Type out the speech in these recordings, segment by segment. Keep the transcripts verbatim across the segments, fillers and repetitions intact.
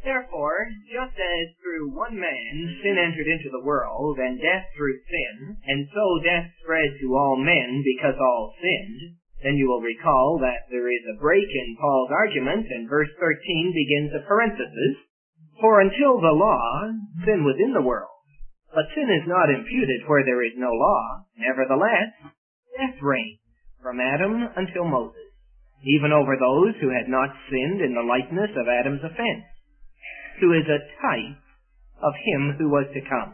Therefore, just as through one man sin entered into the world, and death through sin, and so death spread to all men because all sinned, then you will recall that there is a break in Paul's argument, and verse thirteen begins a parenthesis. For until the law, sin was in the world. But sin is not imputed where there is no law. Nevertheless, death reigned from Adam until Moses, even over those who had not sinned in the likeness of Adam's offense, who is a type of him who was to come.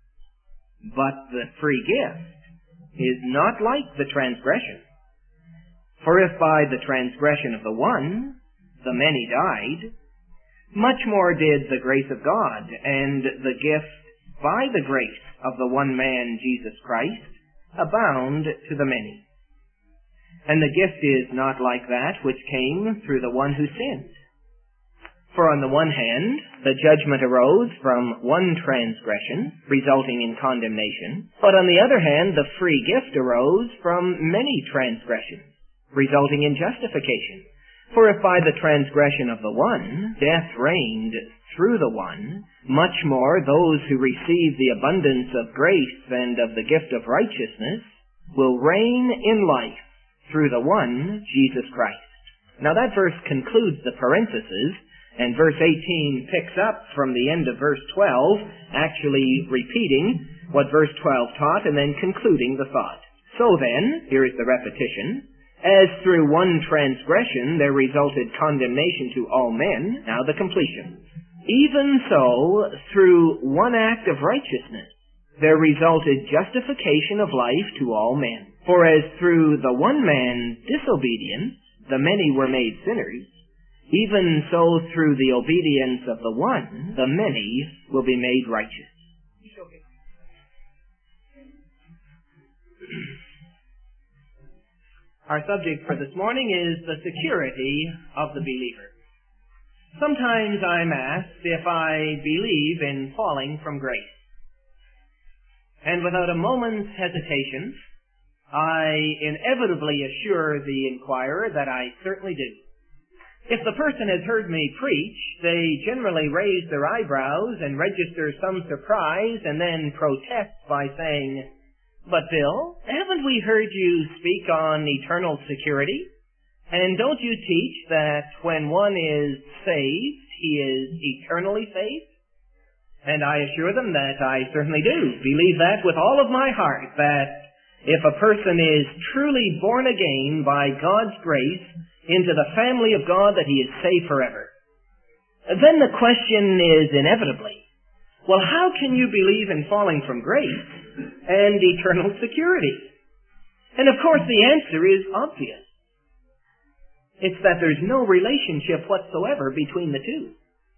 But the free gift is not like the transgression. For if by the transgression of the one, the many died, much more did the grace of God and the gift by the grace of the one man, Jesus Christ, abound to the many. And the gift is not like that which came through the one who sinned. For on the one hand, the judgment arose from one transgression, resulting in condemnation, but on the other hand, the free gift arose from many transgressions, resulting in justification. For if by the transgression of the one, death reigned through the one, much more those who receive the abundance of grace and of the gift of righteousness will reign in life through the one, Jesus Christ. Now that verse concludes the parenthesis, and verse eighteen picks up from the end of verse twelve, actually repeating what verse twelve taught and then concluding the thought. So then, here is the repetition, as through one transgression there resulted condemnation to all men, now the completion. Even so, through one act of righteousness, there resulted justification of life to all men. For as through the one man disobedience, the many were made sinners, even so through the obedience of the one, the many will be made righteous. Our subject for this morning is the security of the believer. Sometimes I'm asked if I believe in falling from grace. And without a moment's hesitation, I inevitably assure the inquirer that I certainly do. If the person has heard me preach, they generally raise their eyebrows and register some surprise and then protest by saying, "But Bill, haven't we heard you speak on eternal security? And don't you teach that when one is saved, he is eternally saved?" And I assure them that I certainly do believe that with all of my heart, that if a person is truly born again by God's grace into the family of God, that he is saved forever. Then the question is inevitably, well, how can you believe in falling from grace and eternal security? And of course the answer is obvious. It's that there's no relationship whatsoever between the two.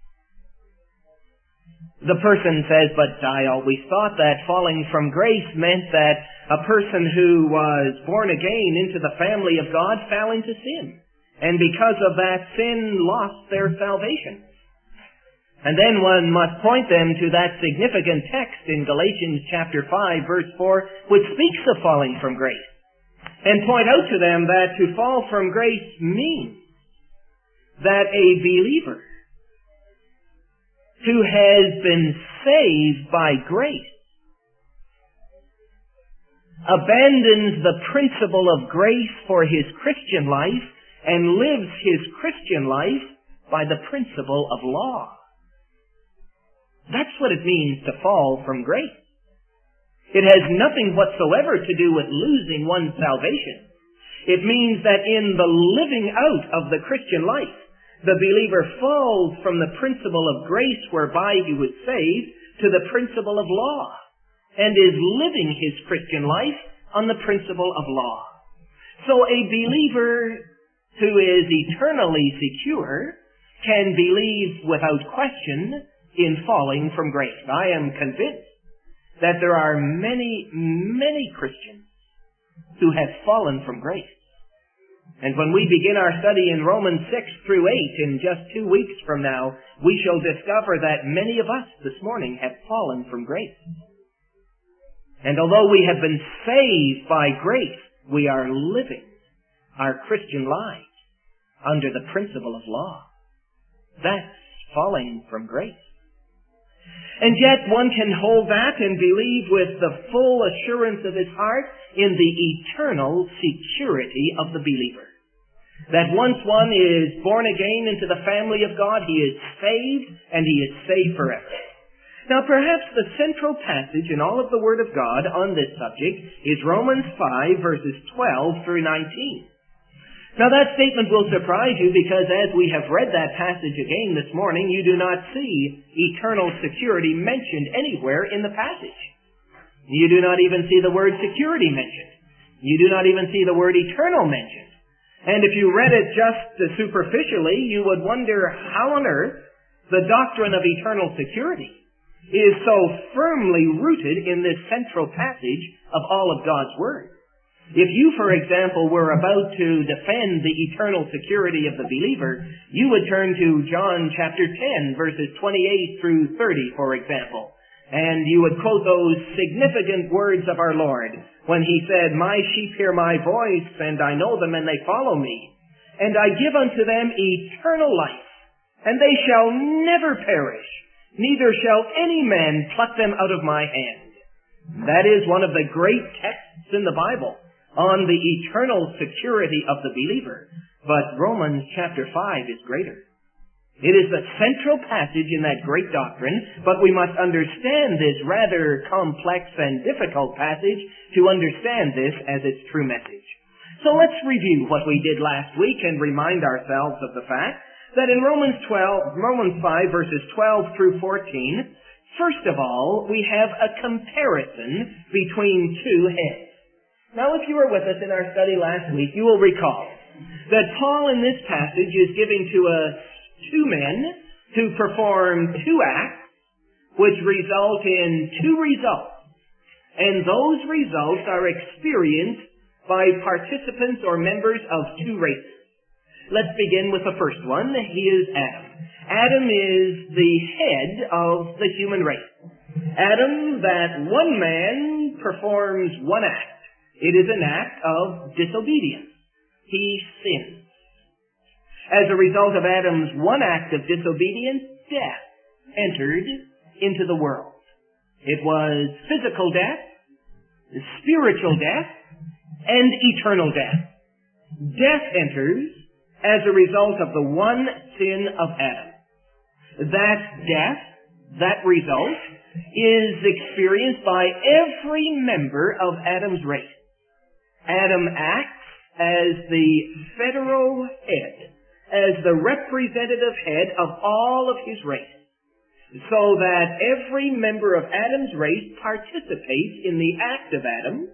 The person says, but I always thought that falling from grace meant that a person who was born again into the family of God fell into sin, and because of that sin lost their salvation. And then one must point them to that significant text in Galatians chapter five, verse four, which speaks of falling from grace, and point out to them that to fall from grace means that a believer who has been saved by grace abandons the principle of grace for his Christian life and lives his Christian life by the principle of law. That's what it means to fall from grace. It has nothing whatsoever to do with losing one's salvation. It means that in the living out of the Christian life, the believer falls from the principle of grace whereby he was saved to the principle of law, and is living his Christian life on the principle of law. So a believer who is eternally secure can believe without question in falling from grace. I am convinced that there are many, many Christians who have fallen from grace. And when we begin our study in Romans six through eight in just two weeks from now, we shall discover that many of us this morning have fallen from grace. And although we have been saved by grace, we are living our Christian lives under the principle of law. That's falling from grace. And yet one can hold that and believe with the full assurance of his heart in the eternal security of the believer. That once one is born again into the family of God, he is saved, and he is saved forever. Now perhaps the central passage in all of the Word of God on this subject is Romans five, verses twelve through nineteen. Now that statement will surprise you because as we have read that passage again this morning, you do not see eternal security mentioned anywhere in the passage. You do not even see the word security mentioned. You do not even see the word eternal mentioned. And if you read it just superficially, you would wonder how on earth the doctrine of eternal security is so firmly rooted in this central passage of all of God's Word. If you, for example, were about to defend the eternal security of the believer, you would turn to John chapter ten, verses twenty-eight through thirty, for example. And you would quote those significant words of our Lord when He said, "My sheep hear my voice, and I know them, and they follow me. And I give unto them eternal life, and they shall never perish, neither shall any man pluck them out of my hand." That is one of the great texts in the Bible on the eternal security of the believer. But Romans chapter five is greater. It is the central passage in that great doctrine, but we must understand this rather complex and difficult passage to understand this as its true message. So let's review what we did last week and remind ourselves of the fact that in Romans twelve, Romans five, verses twelve through fourteen, first of all, we have a comparison between two heads. Now, if you were with us in our study last week, you will recall that Paul in this passage is giving to us two men to perform two acts which result in two results. And those results are experienced by participants or members of two races. Let's begin with the first one. He is Adam. Adam is the head of the human race. Adam, that one man, performs one act. It is an act of disobedience. He sins. As a result of Adam's one act of disobedience, death entered into the world. It was physical death, spiritual death, and eternal death. Death enters as a result of the one sin of Adam. That death, that result, is experienced by every member of Adam's race. Adam acts as the federal head, as the representative head of all of his race, so that every member of Adam's race participates in the act of Adam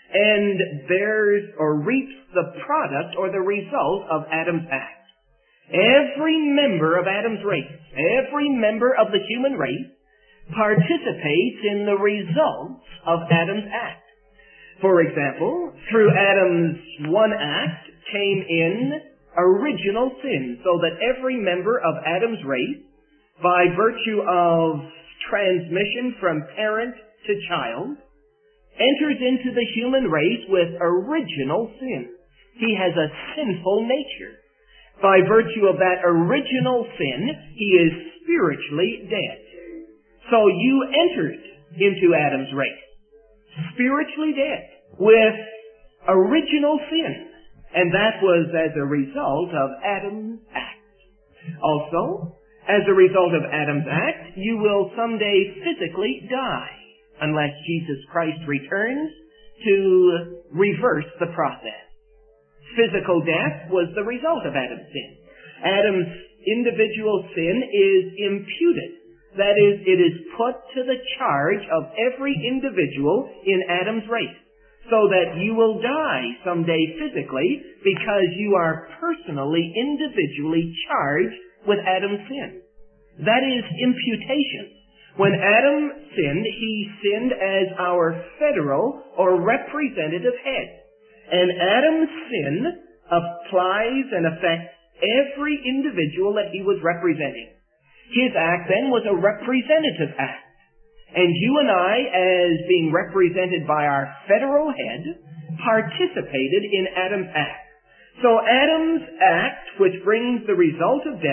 and bears or reaps the product or the result of Adam's act. Every member of Adam's race, every member of the human race participates in the results of Adam's act. For example, through Adam's one act came in original sin, so that every member of Adam's race, by virtue of transmission from parent to child, enters into the human race with original sin. He has a sinful nature. By virtue of that original sin, he is spiritually dead. So you entered into Adam's race, spiritually dead, with original sin. And that was as a result of Adam's act. Also, as a result of Adam's act, you will someday physically die, unless Jesus Christ returns to reverse the process. Physical death was the result of Adam's sin. Adam's individual sin is imputed. That is, it is put to the charge of every individual in Adam's race, so that you will die someday physically because you are personally, individually charged with Adam's sin. That is imputation. When Adam sinned, he sinned as our federal or representative head. And Adam's sin applies and affects every individual that he was representing. His act then was a representative act. And you and I, as being represented by our federal head, participated in Adam's act. So Adam's act, which brings the result of death,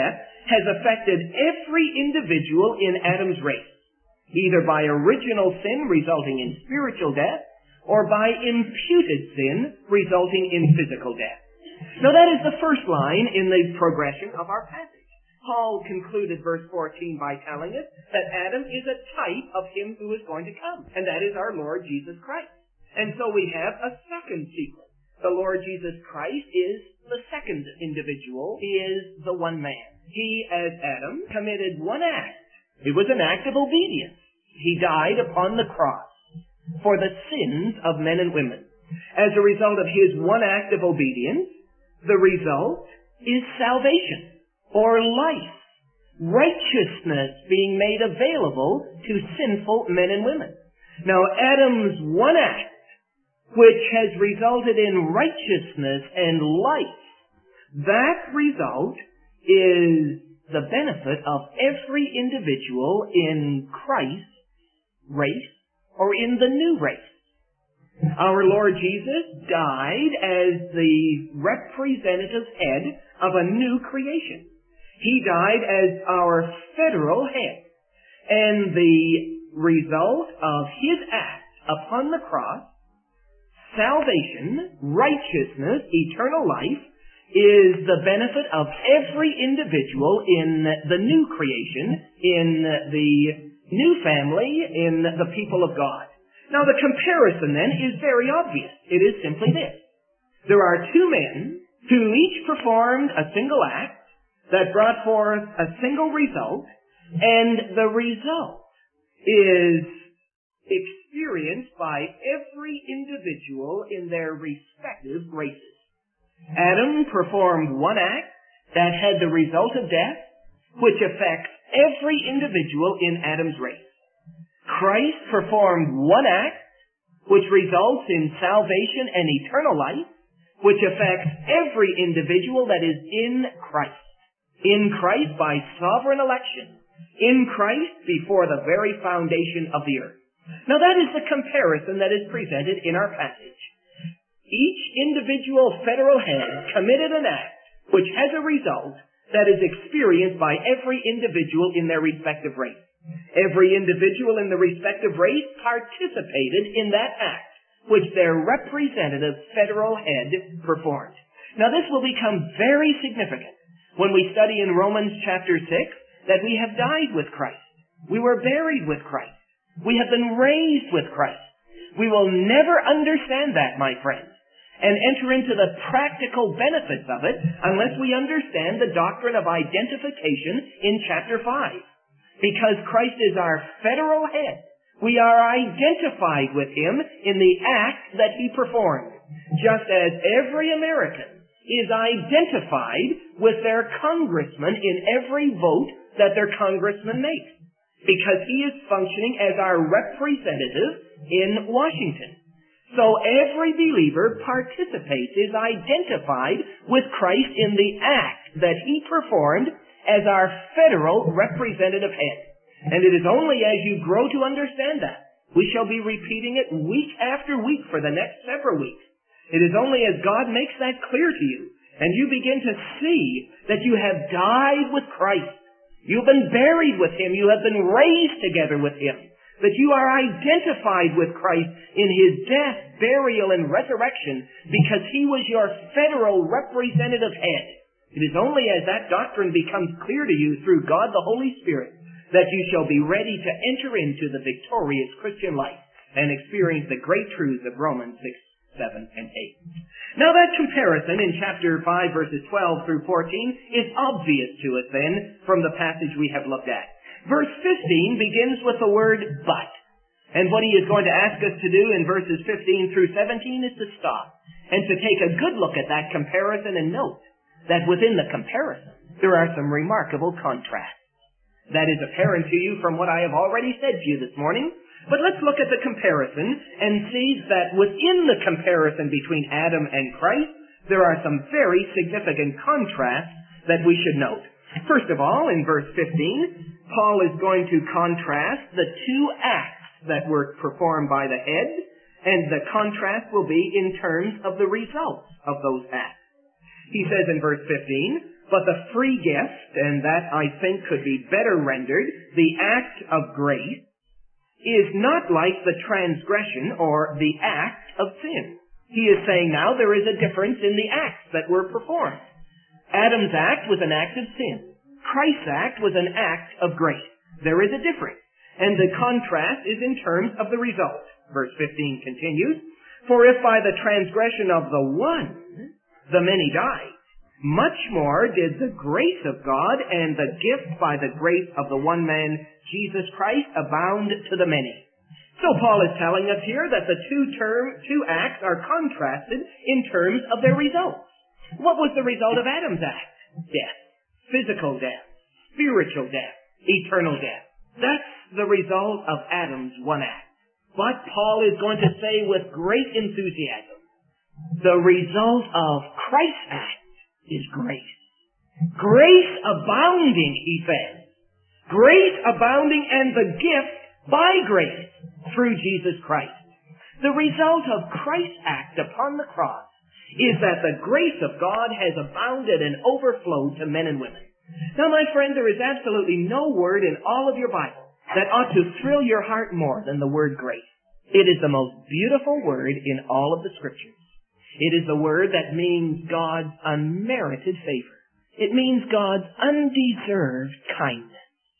has affected every individual in Adam's race, either by original sin resulting in spiritual death, or by imputed sin resulting in physical death. Now that is the first line in the progression of our passage. Paul concluded verse fourteen by telling us that Adam is a type of him who is going to come, and that is our Lord Jesus Christ. And so we have a second sequence. The Lord Jesus Christ is the second individual. He is the one man. He, as Adam, committed one act. It was an act of obedience. He died upon the cross for the sins of men and women. As a result of his one act of obedience, the result is salvation, or life, righteousness being made available to sinful men and women. Now, Adam's one act, which has resulted in righteousness and life, that result is the benefit of every individual in Christ's race or in the new race. Our Lord Jesus died as the representative head of a new creation. He died as our federal head. And the result of his act upon the cross, salvation, righteousness, eternal life, is the benefit of every individual in the new creation, in the new family, in the people of God. Now the comparison then is very obvious. It is simply this. There are two men who each performed a single act that brought forth a single result, and the result is experienced by every individual in their respective races. Adam performed one act that had the result of death, which affects every individual in Adam's race. Christ performed one act which results in salvation and eternal life, which affects every individual that is in Christ. In Christ by sovereign election. In Christ before the very foundation of the earth. Now that is the comparison that is presented in our passage. Each individual federal head committed an act which has a result that is experienced by every individual in their respective race. Every individual in the respective race participated in that act which their representative federal head performed. Now this will become very significant when we study in Romans chapter six that we have died with Christ. We were buried with Christ. We have been raised with Christ. We will never understand that, my friends, and enter into the practical benefits of it unless we understand the doctrine of identification in chapter five. Because Christ is our federal head. We are identified with him in the act that he performed, just as every American is identified with their congressman in every vote that their congressman makes, because he is functioning as our representative in Washington. So every believer participates, is identified with Christ in the act that he performed as our federal representative head. And it is only as you grow to understand that, we shall be repeating it week after week for the next several weeks. It is only as God makes that clear to you, and you begin to see that you have died with Christ, you've been buried with him, you have been raised together with him, that you are identified with Christ in his death, burial, and resurrection, because he was your federal representative head. It is only as that doctrine becomes clear to you through God the Holy Spirit that you shall be ready to enter into the victorious Christian life and experience the great truths of Romans six, seven, and eight. Now that comparison in chapter five, verses twelve through fourteen is obvious to us then from the passage we have looked at. Verse fifteen begins with the word but. And what he is going to ask us to do in verses fifteen through seventeen is to stop and to take a good look at that comparison and note that within the comparison there are some remarkable contrasts. That is apparent to you from what I have already said to you this morning. But let's look at the comparison and see that within the comparison between Adam and Christ, there are some very significant contrasts that we should note. First of all, in verse fifteen, Paul is going to contrast the two acts that were performed by the head, and the contrast will be in terms of the results of those acts. He says in verse fifteen, But the free gift, and that I think could be better rendered, the act of grace, is not like the transgression or the act of sin. He is saying now there is a difference in the acts that were performed. Adam's act was an act of sin. Christ's act was an act of grace. There is a difference. And the contrast is in terms of the result. Verse fifteen continues, "For if by the transgression of the one the many died, much more did the grace of God and the gift by the grace of the one man, Jesus Christ, abound to the many." So Paul is telling us here that the two term, two acts are contrasted in terms of their results. What was the result of Adam's act? Death. Physical death. Spiritual death. Eternal death. That's the result of Adam's one act. But Paul is going to say with great enthusiasm, the result of Christ's act is grace. Grace abounding, he says. Grace abounding and the gift by grace through Jesus Christ. The result of Christ's act upon the cross is that the grace of God has abounded and overflowed to men and women. Now, my friend, there is absolutely no word in all of your Bible that ought to thrill your heart more than the word grace. It is the most beautiful word in all of the Scriptures. It is the word that means God's unmerited favor. It means God's undeserved kindness.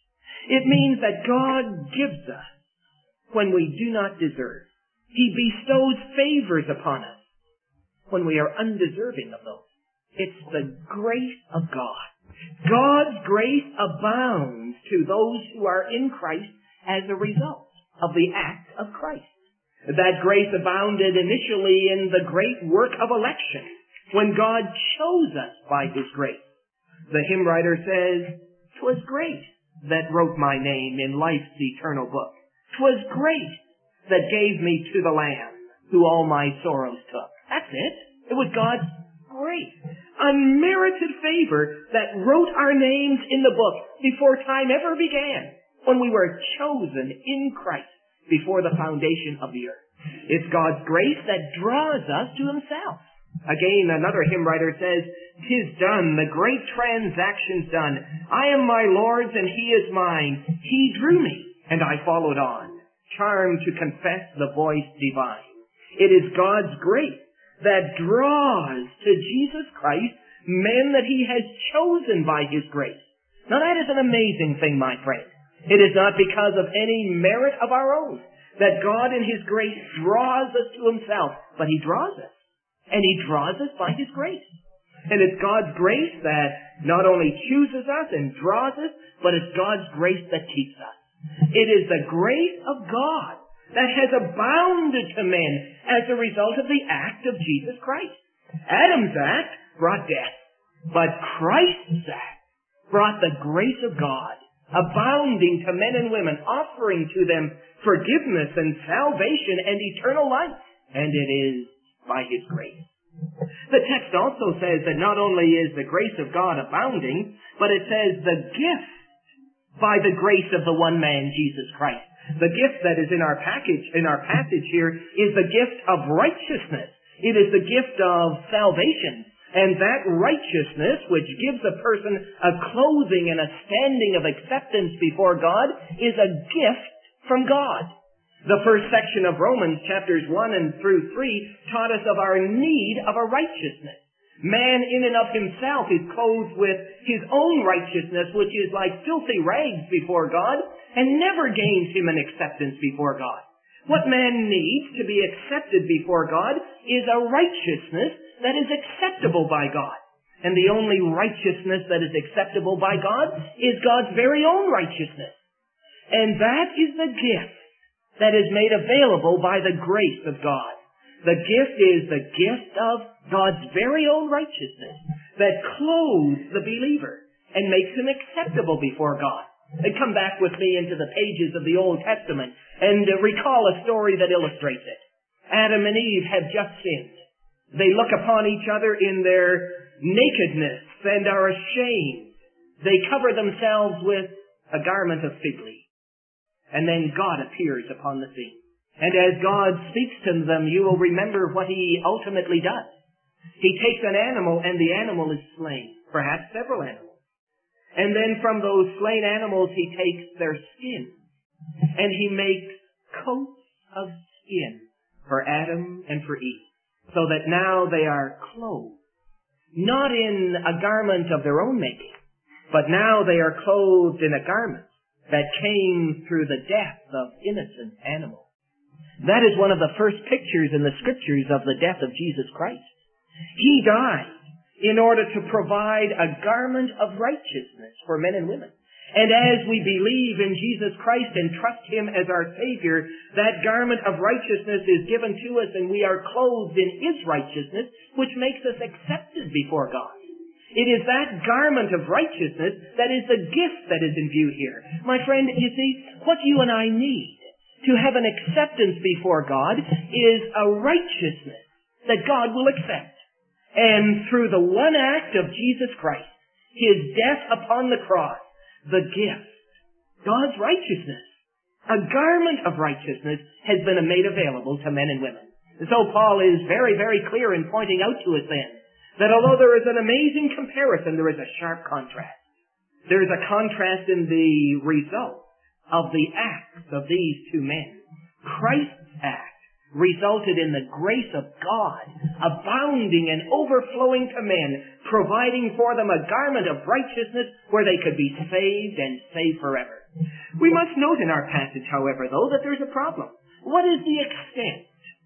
It means that God gives us when we do not deserve. He bestows favors upon us when we are undeserving of those. It's the grace of God. God's grace abounds to those who are in Christ as a result of the act of Christ. That grace abounded initially in the great work of election, when God chose us by His grace. The hymn writer says, "'Twas grace that wrote my name in life's eternal book. 'Twas grace that gave me to the Lamb, who all my sorrows took." That's it. It was God's grace, unmerited favor that wrote our names in the book before time ever began, when we were chosen in Christ before the foundation of the earth. It's God's grace that draws us to Himself. Again, another hymn writer says, "'Tis done, the great transaction's done. I am my Lord's and He is mine. He drew me, and I followed on, charmed to confess the voice divine." It is God's grace that draws to Jesus Christ men that He has chosen by His grace. Now that is an amazing thing, my friend. It is not because of any merit of our own that God in His grace draws us to Himself, but He draws us. And He draws us by His grace. And it's God's grace that not only chooses us and draws us, but it's God's grace that keeps us. It is the grace of God that has abounded to men as a result of the act of Jesus Christ. Adam's act brought death, but Christ's act brought the grace of God, abounding to men and women, offering to them forgiveness and salvation and eternal life. And it is by His grace. The text also says that not only is the grace of God abounding, but it says the gift by the grace of the one man, Jesus Christ. The gift that is in our package, in our passage here, is the gift of righteousness. It is the gift of salvation. And that righteousness, which gives a person a clothing and a standing of acceptance before God, is a gift from God. The first section of Romans, chapters one and through three, taught us of our need of a righteousness. Man in and of himself is clothed with his own righteousness, which is like filthy rags before God, and never gains him an acceptance before God. What man needs to be accepted before God is a righteousness that is acceptable by God. And the only righteousness that is acceptable by God is God's very own righteousness. And that is the gift that is made available by the grace of God. The gift is the gift of God's very own righteousness that clothes the believer and makes him acceptable before God. And come back with me into the pages of the Old Testament and uh, recall a story that illustrates it. Adam and Eve have just sinned. They look upon each other in their nakedness and are ashamed. They cover themselves with a garment of fig leaf. And then God appears upon the scene. And as God speaks to them, you will remember what He ultimately does. He takes an animal and the animal is slain. perhaps several animals. And then from those slain animals he takes their skins, and he makes coats of skin for Adam and for Eve, so that now they are clothed, not in a garment of their own making, but now they are clothed in a garment that came through the death of innocent animals. That is one of the first pictures in the Scriptures of the death of Jesus Christ. He died in order to provide a garment of righteousness for men and women. And as we believe in Jesus Christ and trust Him as our Savior, that garment of righteousness is given to us and we are clothed in His righteousness, which makes us accepted before God. It is that garment of righteousness that is the gift that is in view here. My friend, you see, what you and I need to have an acceptance before God is a righteousness that God will accept. And through the one act of Jesus Christ, His death upon the cross, the gift, God's righteousness, a garment of righteousness has been made available to men and women. And so Paul is very, very clear in pointing out to us then that although there is an amazing comparison, there is a sharp contrast. There is a contrast in the result of the acts of these two men. Christ's act resulted in the grace of God abounding and overflowing to men, providing for them a garment of righteousness where they could be saved and saved forever. We must note in our passage, however, though, that there's a problem. What is the extent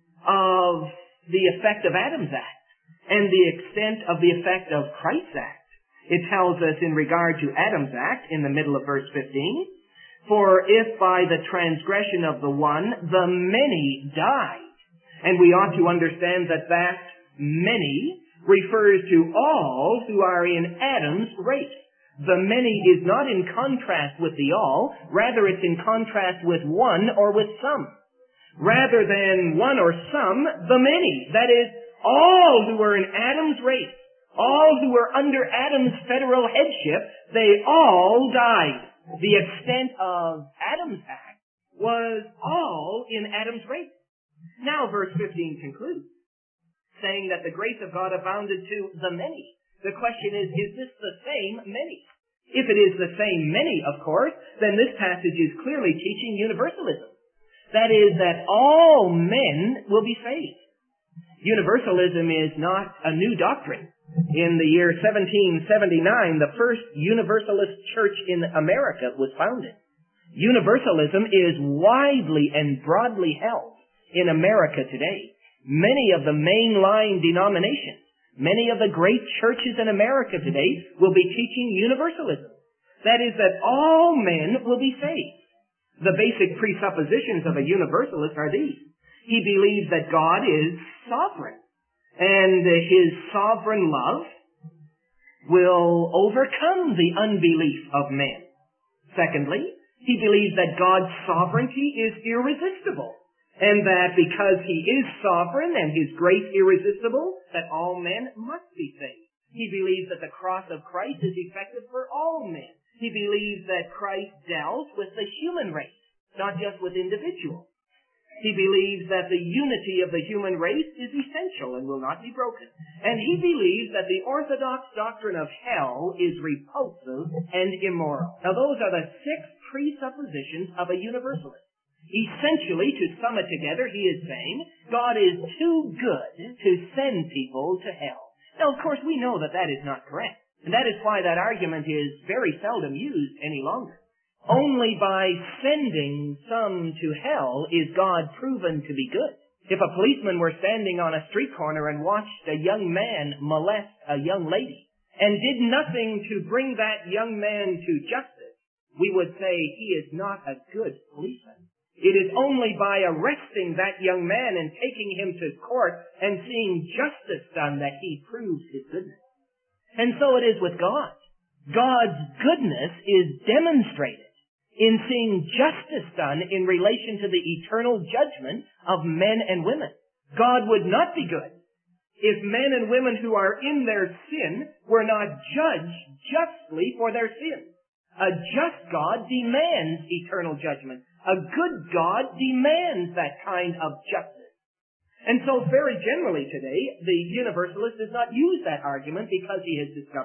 of the effect of Adam's act and the extent of the effect of Christ's act? It tells us in regard to Adam's act in the middle of verse fifteen, "For if by the transgression of the one, the many died." And we ought to understand that that many refers to all who are in Adam's race. The many is not in contrast with the all, rather it's in contrast with one or with some. Rather than one or some, the many. That is, all who were in Adam's race, all who were under Adam's federal headship, they all died. The extent of Adam's act was all in Adam's race. Now verse fifteen concludes, saying that the grace of God abounded to the many. The question is, is this the same many? If it is the same many, of course, then this passage is clearly teaching universalism. That is, that all men will be saved. Universalism is not a new doctrine. In the year seventeen seventy-nine, the first Universalist church in America was founded. Universalism is widely and broadly held in America today. Many of the mainline denominations, many of the great churches in America today will be teaching universalism. That is, that all men will be saved. The basic presuppositions of a universalist are these. He believes that God is sovereign, and His sovereign love will overcome the unbelief of men. Secondly, he believes that God's sovereignty is irresistible, and that because He is sovereign and His grace irresistible, that all men must be saved. He believes that the cross of Christ is effective for all men. He believes that Christ dealt with the human race, not just with individuals. He believes that the unity of the human race is essential and will not be broken. And he believes that the orthodox doctrine of hell is repulsive and immoral. Now those are the six presuppositions of a universalist. Essentially, to sum it together, he is saying, God is too good to send people to hell. Now, of course, we know that that is not correct. And that is why that argument is very seldom used any longer. Only by sending some to hell is God proven to be good. If a policeman were standing on a street corner and watched a young man molest a young lady and did nothing to bring that young man to justice, we would say he is not a good policeman. It is only by arresting that young man and taking him to court and seeing justice done that he proves his goodness. And so it is with God. God's goodness is demonstrated in seeing justice done in relation to the eternal judgment of men and women. God would not be good if men and women who are in their sin were not judged justly for their sin. A just God demands eternal judgment. A good God demands that kind of justice. And so very generally today, the universalist does not use that argument because he has discovered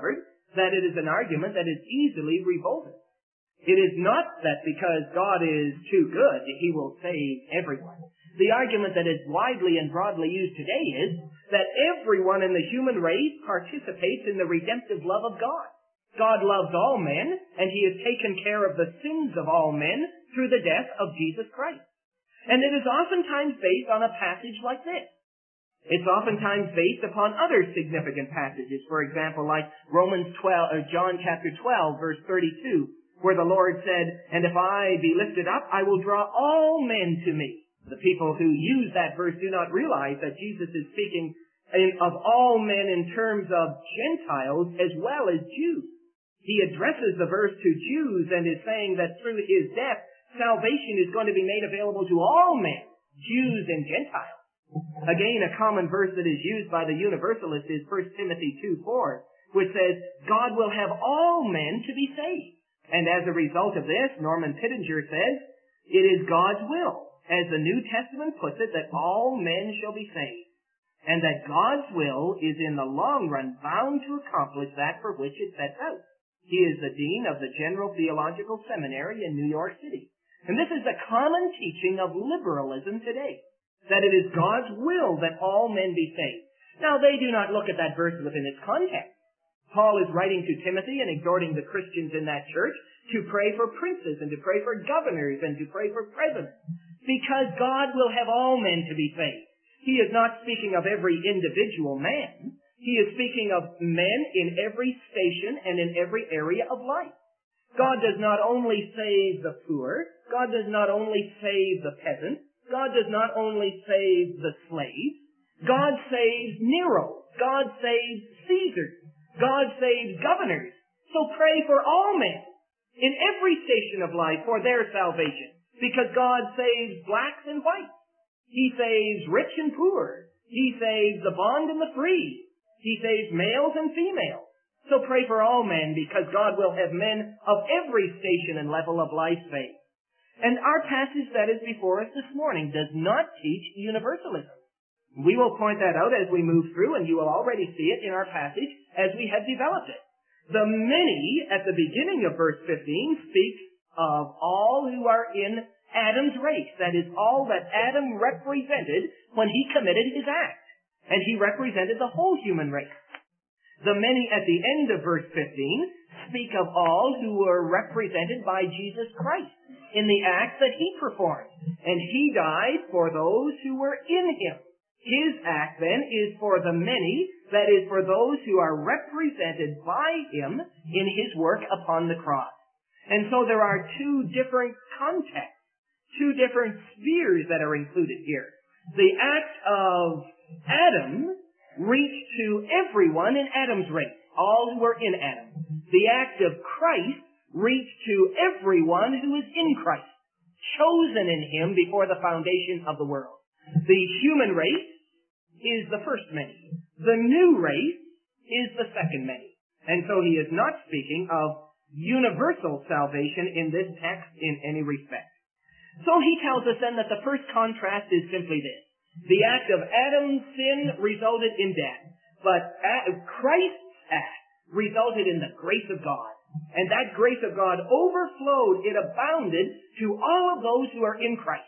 that it is an argument that is easily revolted. It is not that because God is too good, he will save everyone. The argument that is widely and broadly used today is that everyone in the human race participates in the redemptive love of God. God loves all men, and he has taken care of the sins of all men through the death of Jesus Christ. And it is oftentimes based on a passage like this. It's oftentimes based upon other significant passages. For example, like Romans twelve, or John chapter twelve, verse thirty-two, where the Lord said, "And if I be lifted up, I will draw all men to me." The people who use that verse do not realize that Jesus is speaking in, of all men in terms of Gentiles as well as Jews. He addresses the verse to Jews and is saying that through his death, salvation is going to be made available to all men, Jews and Gentiles. Again, a common verse that is used by the Universalists is First Timothy two four, which says, God will have all men to be saved. And as a result of this, Norman Pittenger says, it is God's will, as the New Testament puts it, that all men shall be saved, and that God's will is in the long run bound to accomplish that for which it sets out. He is the dean of the General Theological Seminary in New York City. And this is the common teaching of liberalism today, that it is God's will that all men be saved. Now, they do not look at that verse within its context. Paul is writing to Timothy and exhorting the Christians in that church to pray for princes and to pray for governors and to pray for presidents, because God will have all men to be saved. He is not speaking of every individual man. He is speaking of men in every station and in every area of life. God does not only save the poor. God does not only save the peasant. God does not only save the slave. God saves Nero. God saves Caesar. God saves governors. So pray for all men in every station of life for their salvation, because God saves blacks and whites. He saves rich and poor. He saves the bond and the free. He saves males and females. So pray for all men, because God will have men of every station and level of life saved. And our passage that is before us this morning does not teach universalism. We will point that out as we move through, and you will already see it in our passage as we have developed it. The many at the beginning of verse fifteen speaks of all who are in Adam's race. That is all that Adam represented when he committed his act. And he represented the whole human race. The many at the end of verse fifteen speak of all who were represented by Jesus Christ in the act that he performed. And he died for those who were in him. His act, then, is for the many, that is, for those who are represented by him in his work upon the cross. And so there are two different contexts, two different spheres that are included here. The act of Adam reached to everyone in Adam's race, all who were in Adam. The act of Christ reached to everyone who is in Christ, chosen in him before the foundation of the world. The human race is the first many. The new race is the second many. And so he is not speaking of universal salvation in this text in any respect. So he tells us then that the first contrast is simply this. The act of Adam's sin resulted in death, but Christ's act resulted in the grace of God. And that grace of God overflowed, it abounded to all of those who are in Christ,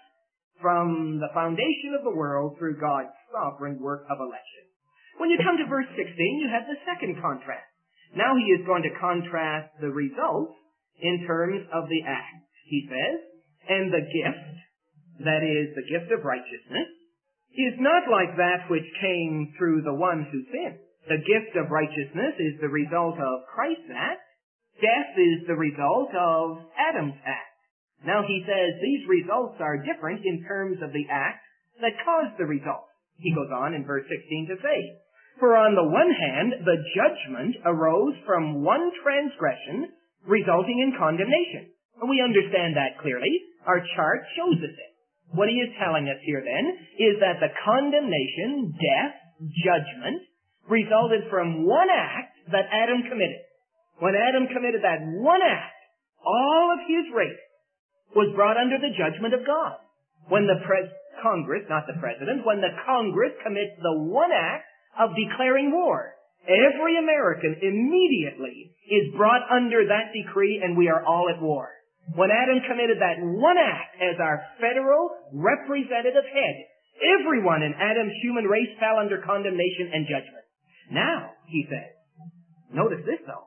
from the foundation of the world through God's sovereign work of election. When you come to verse sixteen, you have the second contrast. Now he is going to contrast the results in terms of the act. He says, and the gift, that is, the gift of righteousness, is not like that which came through the one who sinned. The gift of righteousness is the result of Christ's act. Death is the result of Adam's act. Now he says these results are different in terms of the act that caused the result. He goes on in verse sixteen to say, for on the one hand, the judgment arose from one transgression, resulting in condemnation. And we understand that clearly. Our chart shows us it. What he is telling us here then is that the condemnation, death, judgment, resulted from one act that Adam committed. When Adam committed that one act, all of his race was brought under the judgment of God. When the pres- Congress, not the president, when the Congress commits the one act of declaring war Every American immediately is brought under that decree, and we are all at war. When Adam committed that one act as our federal representative head, everyone in Adam's human race fell under condemnation and judgment. Now, he says, notice this though,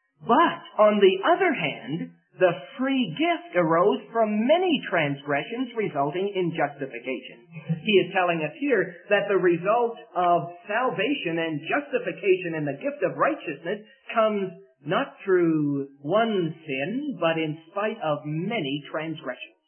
but on the other hand, the free gift arose from many transgressions resulting in justification. He is telling us here that the result of salvation and justification and the gift of righteousness comes not through one sin, but in spite of many transgressions.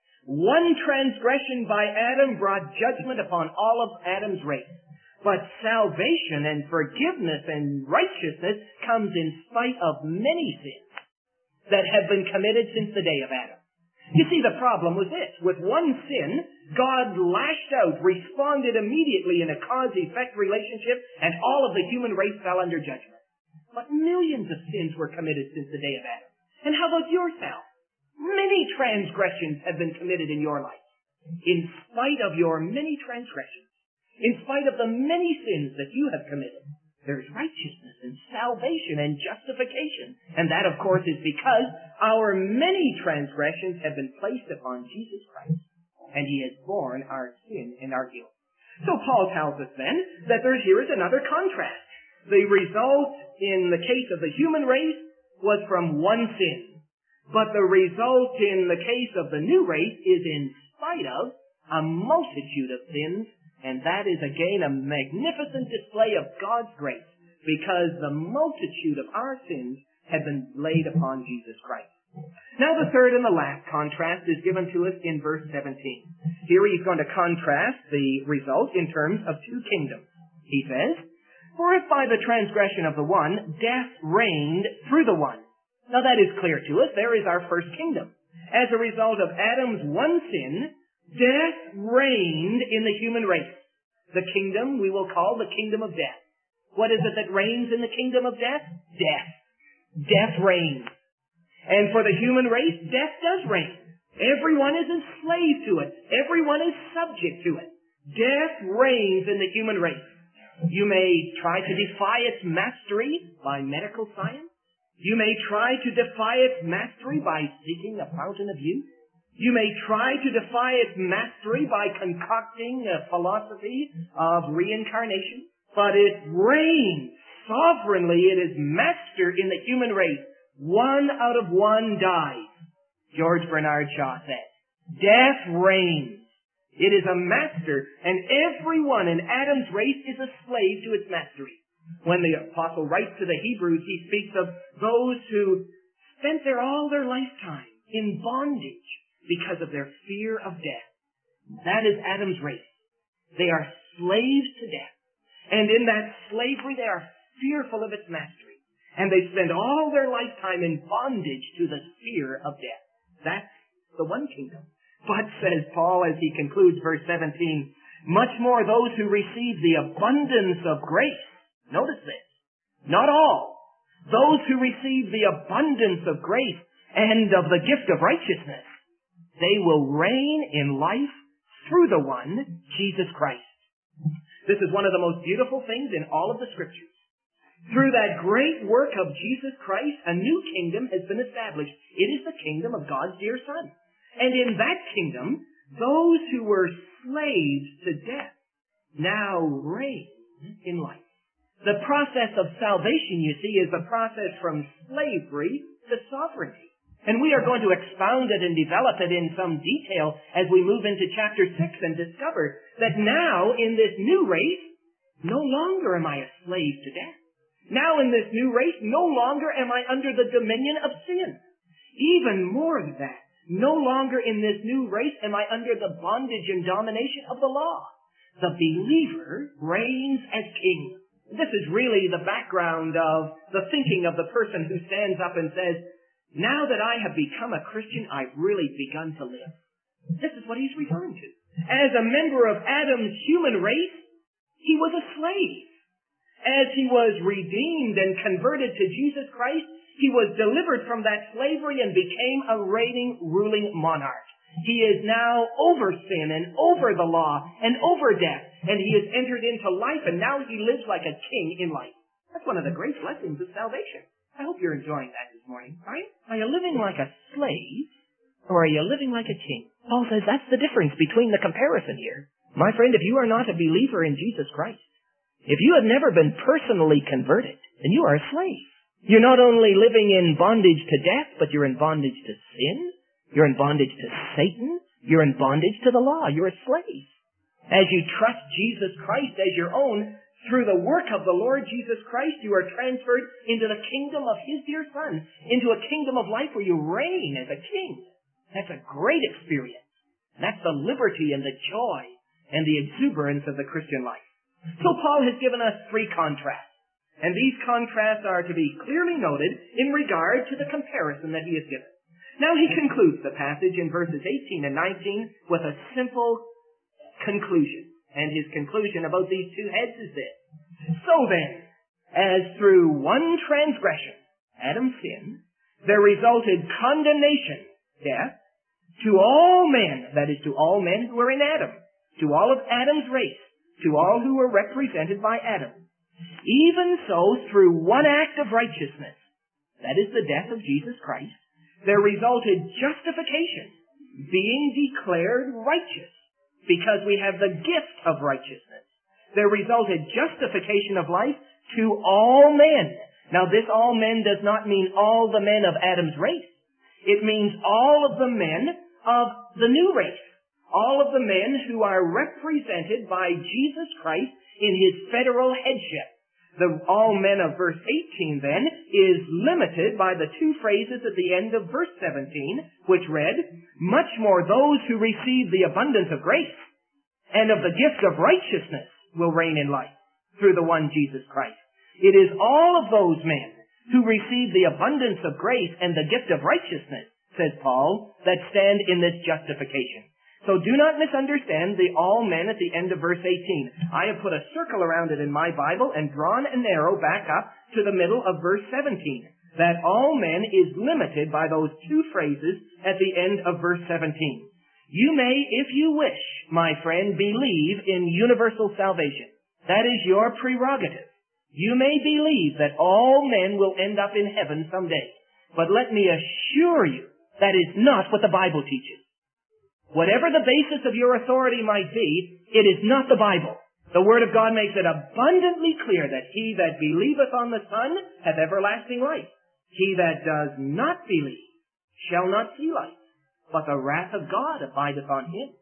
One transgression by Adam brought judgment upon all of Adam's race. But salvation and forgiveness and righteousness comes in spite of many sins that have been committed since the day of Adam. You see, the problem was this. With one sin, God lashed out, responded immediately in a cause-effect relationship, and all of the human race fell under judgment. But millions of sins were committed since the day of Adam. And how about yourself? Many transgressions have been committed in your life. In spite of your many transgressions, in spite of the many sins that you have committed, there's righteousness and salvation and justification. And that, of course, is because our many transgressions have been placed upon Jesus Christ. And He has borne our sin and our guilt. So Paul tells us then that there here is another contrast. The result in the case of the human race was from one sin. But the result in the case of the new race is in spite of a multitude of sins. And that is again a magnificent display of God's grace, because the multitude of our sins have been laid upon Jesus Christ. Now the third and the last contrast is given to us in verse seventeen. Here he's going to contrast the result in terms of two kingdoms. He says, "For if by the transgression of the one, death reigned through the one." Now that is clear to us. There is our first kingdom. As a result of Adam's one sin, death reigned in the human race. The kingdom we will call the kingdom of death. What is it that reigns in the kingdom of death? Death. Death reigns. And for the human race, death does reign. Everyone is enslaved to it. Everyone is subject to it. Death reigns in the human race. You may try to defy its mastery by medical science. You may try to defy its mastery by seeking a fountain of youth. You may try to defy its mastery by concocting a philosophy of reincarnation. But it reigns sovereignly. It is master in the human race. One out of one dies, George Bernard Shaw said. Death reigns. It is a master, and everyone in Adam's race is a slave to its mastery. When the apostle writes to the Hebrews, he speaks of those who spent their all their lifetime in bondage because of their fear of death. That is Adam's race. They are slaves to death. And in that slavery, they are fearful of its mastery. And they spend all their lifetime in bondage to the fear of death. That's the one kingdom. But, says Paul as he concludes verse seventeen, much more those who receive the abundance of grace. Notice this. Not all. Those who receive the abundance of grace and of the gift of righteousness, they will reign in life through the one, Jesus Christ. This is one of the most beautiful things in all of the Scriptures. Through that great work of Jesus Christ, a new kingdom has been established. It is the kingdom of God's dear Son. And in that kingdom, those who were slaves to death now reign in life. The process of salvation, you see, is the process from slavery to sovereignty. And we are going to expound it and develop it in some detail as we move into chapter six and discover that now in this new race, no longer am I a slave to death. Now in this new race, no longer am I under the dominion of sin. Even more than that, no longer in this new race am I under the bondage and domination of the law. The believer reigns as king. This is really the background of the thinking of the person who stands up and says, now that I have become a Christian, I've really begun to live. This is what he's referring to. As a member of Adam's human race, he was a slave. As he was redeemed and converted to Jesus Christ, he was delivered from that slavery and became a reigning, ruling monarch. He is now over sin and over the law and over death. And he has entered into life, and now he lives like a king in life. That's That's one of the great blessings of salvation. I hope you're enjoying that this morning, are you? Are you living like a slave, or are you living like a king? Paul says that's the difference between the comparison here. My friend, if you are not a believer in Jesus Christ, if you have never been personally converted, then you are a slave. You're not only living in bondage to death, but you're in bondage to sin. You're in bondage to Satan. You're in bondage to the law. You're a slave. As you trust Jesus Christ as your own, through the work of the Lord Jesus Christ, you are transferred into the kingdom of His dear Son, into a kingdom of life where you reign as a king. That's a great experience. That's the liberty and the joy and the exuberance of the Christian life. So Paul has given us three contrasts. And these contrasts are to be clearly noted in regard to the comparison that he has given. Now he concludes the passage in verses eighteen and nineteen with a simple conclusion. And his conclusion about these two heads is this. So then, as through one transgression, Adam's sin, there resulted condemnation, death, to all men, that is to all men who are in Adam, to all of Adam's race, to all who were represented by Adam. Even so, through one act of righteousness, that is the death of Jesus Christ, there resulted justification, being declared righteous, because we have the gift of righteousness. There resulted justification of life to all men. Now this all men does not mean all the men of Adam's race. It means all of the men of the new race. All of the men who are represented by Jesus Christ in His federal headship. The all men of verse eighteen then is limited by the two phrases at the end of verse seventeen, which read, much more those who receive the abundance of grace and of the gift of righteousness will reign in life through the one Jesus Christ. It is all of those men who receive the abundance of grace and the gift of righteousness, says Paul, that stand in this justification. So do not misunderstand the all men at the end of verse eighteen. I have put a circle around it in my Bible and drawn an arrow back up to the middle of verse seventeen. That all men is limited by those two phrases at the end of verse seventeen. You may, if you wish, my friend, believe in universal salvation. That is your prerogative. You may believe that all men will end up in heaven someday. But let me assure you, that is not what the Bible teaches. Whatever the basis of your authority might be, it is not the Bible. The Word of God makes it abundantly clear that he that believeth on the Son hath everlasting life. He that does not believe shall not see life, but the wrath of God abideth on him.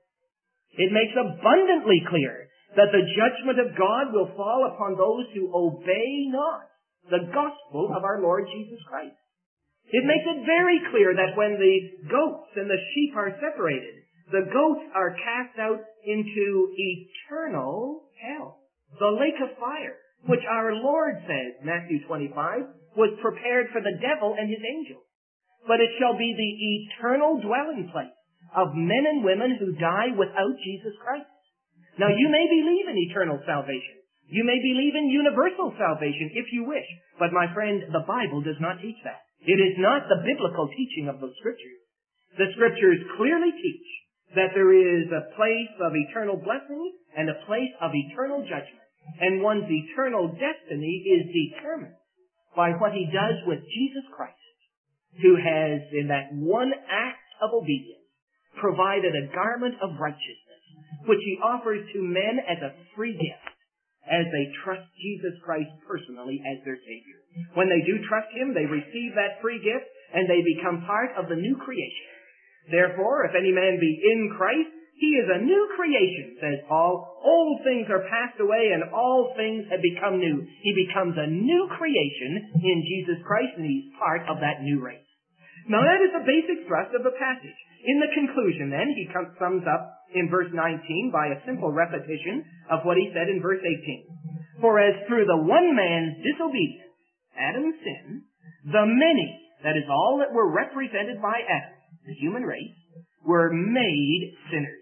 It makes abundantly clear that the judgment of God will fall upon those who obey not the gospel of our Lord Jesus Christ. It makes it very clear that when the goats and the sheep are separated, the goats are cast out into eternal hell, the lake of fire, which our Lord says, Matthew twenty-five, was prepared for the devil and his angels. But it shall be the eternal dwelling place of men and women who die without Jesus Christ. Now you may believe in eternal salvation. You may believe in universal salvation if you wish. But my friend, the Bible does not teach that. It is not the biblical teaching of the Scriptures. The Scriptures clearly teach that there is a place of eternal blessing and a place of eternal judgment. And one's eternal destiny is determined by what he does with Jesus Christ, who has, in that one act of obedience, provided a garment of righteousness, which he offers to men as a free gift, as they trust Jesus Christ personally as their Savior. When they do trust Him, they receive that free gift, and they become part of the new creation. Therefore, if any man be in Christ, he is a new creation, says Paul. Old things are passed away, and all things have become new. He becomes a new creation in Jesus Christ, and he's part of that new race. Now that is the basic thrust of the passage. In the conclusion, then, he sums up in verse nineteen by a simple repetition of what he said in verse eighteen. For as through the one man's disobedience, Adam's sin, the many, that is all that were represented by Adam, the human race, were made sinners.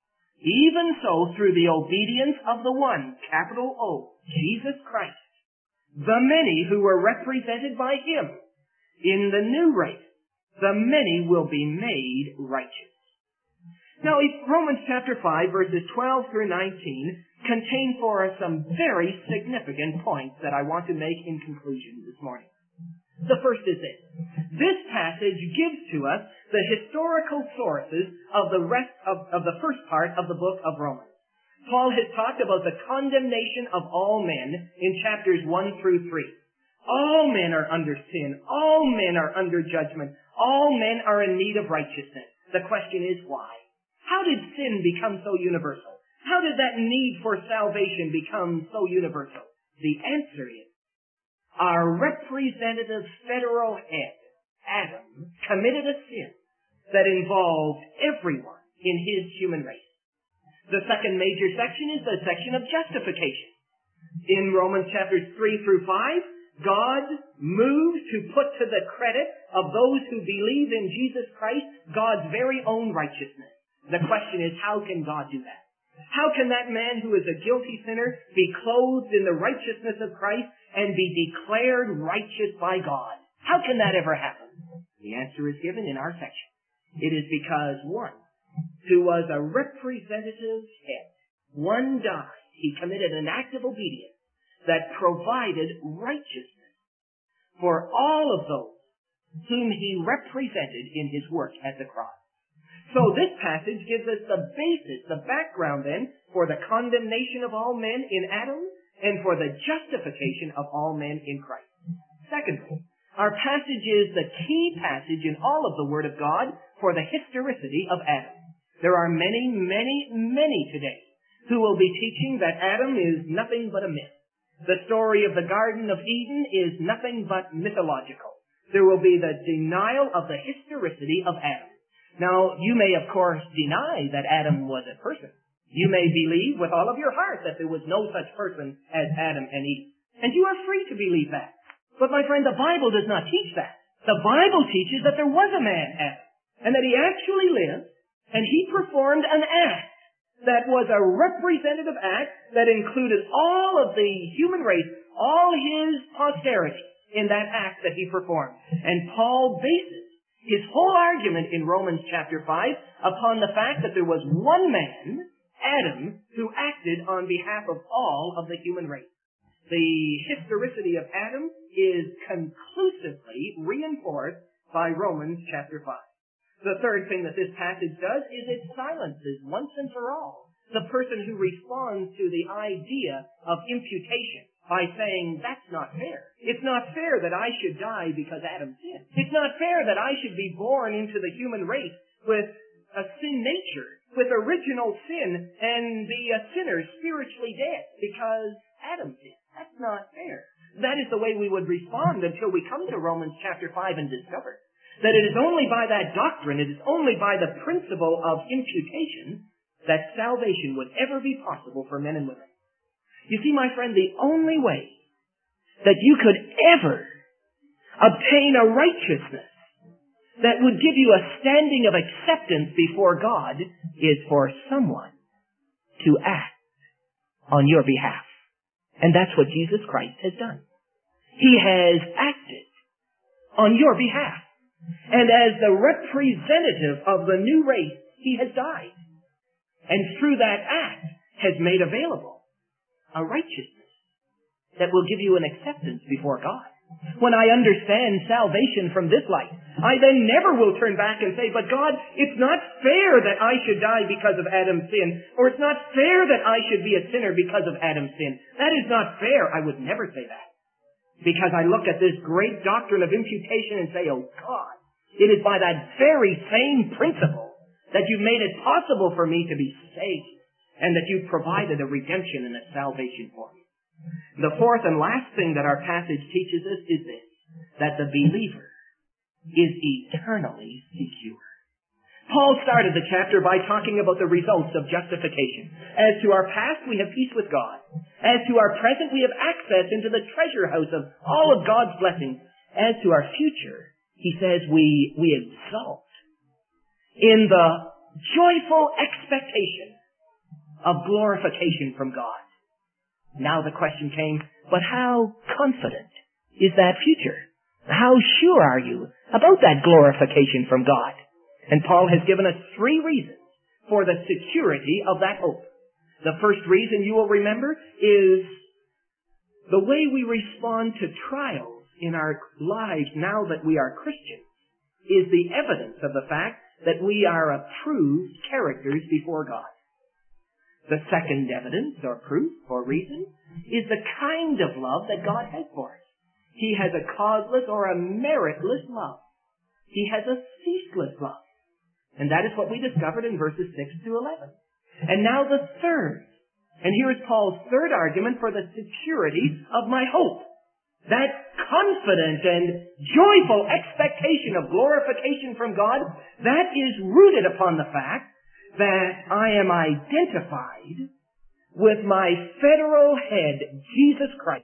Even so, through the obedience of the one, capital O, Jesus Christ, the many who were represented by Him in the new race, the many will be made righteous. Now, Romans chapter five, verses twelve through nineteen, contain for us some very significant points that I want to make in conclusion this morning. The first is this. This passage gives to us the historical sources of the rest of, of the first part of the book of Romans. Paul has talked about the condemnation of all men in chapters one through three. All men are under sin. All men are under judgment. All men are in need of righteousness. The question is why? How did sin become so universal? How did that need for salvation become so universal? The answer is, our representative federal head, Adam, committed a sin that involved everyone in his human race. The second major section is the section of justification. In Romans chapters three through five, God moves to put to the credit of those who believe in Jesus Christ God's very own righteousness. The question is, how can God do that? How can that man who is a guilty sinner be clothed in the righteousness of Christ and be declared righteous by God? How can that ever happen? The answer is given in our section. It is because one who was a representative head, one died. He committed an act of obedience that provided righteousness for all of those whom he represented in his work at the cross. So this passage gives us the basis, the background then, for the condemnation of all men in Adam and for the justification of all men in Christ. Secondly, our passage is the key passage in all of the Word of God for the historicity of Adam. There are many, many, many today who will be teaching that Adam is nothing but a myth. The story of the Garden of Eden is nothing but mythological. There will be the denial of the historicity of Adam. Now, you may, of course, deny that Adam was a person. You may believe with all of your heart that there was no such person as Adam and Eve. And you are free to believe that. But, my friend, the Bible does not teach that. The Bible teaches that there was a man, Adam, and that he actually lived, and he performed an act that was a representative act that included all of the human race, all his posterity in that act that he performed. And Paul bases his whole argument in Romans chapter five upon the fact that there was one man, Adam, who acted on behalf of all of the human race. The historicity of Adam is conclusively reinforced by Romans chapter five. The third thing that this passage does is it silences once and for all the person who responds to the idea of imputation by saying, that's not fair. It's not fair that I should die because Adam sinned. It's not fair that I should be born into the human race with a sin nature, with original sin, and be a sinner spiritually dead because Adam sinned. That's not fair. That is the way we would respond until we come to Romans chapter five and discover that it is only by that doctrine, it is only by the principle of imputation that salvation would ever be possible for men and women. You see, my friend, the only way that you could ever obtain a righteousness that would give you a standing of acceptance before God is for someone to act on your behalf. And that's what Jesus Christ has done. He has acted on your behalf. And as the representative of the new race, he has died. And through that act has made available a righteousness that will give you an acceptance before God. When I understand salvation from this light, I then never will turn back and say, but God, it's not fair that I should die because of Adam's sin, or it's not fair that I should be a sinner because of Adam's sin. That is not fair. I would never say that. Because I look at this great doctrine of imputation and say, oh God, it is by that very same principle that you've made it possible for me to be saved, and that you've provided a redemption and a salvation for me. The fourth and last thing that our passage teaches us is this, that the believer is eternally secure. Paul started the chapter by talking about the results of justification. As to our past, we have peace with God. As to our present, we have access into the treasure house of all of God's blessings. As to our future, he says we, we exult in the joyful expectation of glorification from God. Now the question came, but how confident is that future? How sure are you about that glorification from God? And Paul has given us three reasons for the security of that hope. The first reason you will remember is the way we respond to trials in our lives now that we are Christians is the evidence of the fact that we are approved characters before God. The second evidence or proof or reason is the kind of love that God has for us. He has a causeless or a meritless love. He has a ceaseless love. And that is what we discovered in verses six to eleven. And now the third. And here is Paul's third argument for the security of my hope. That confident and joyful expectation of glorification from God, that is rooted upon the fact that I am identified with my federal head, Jesus Christ.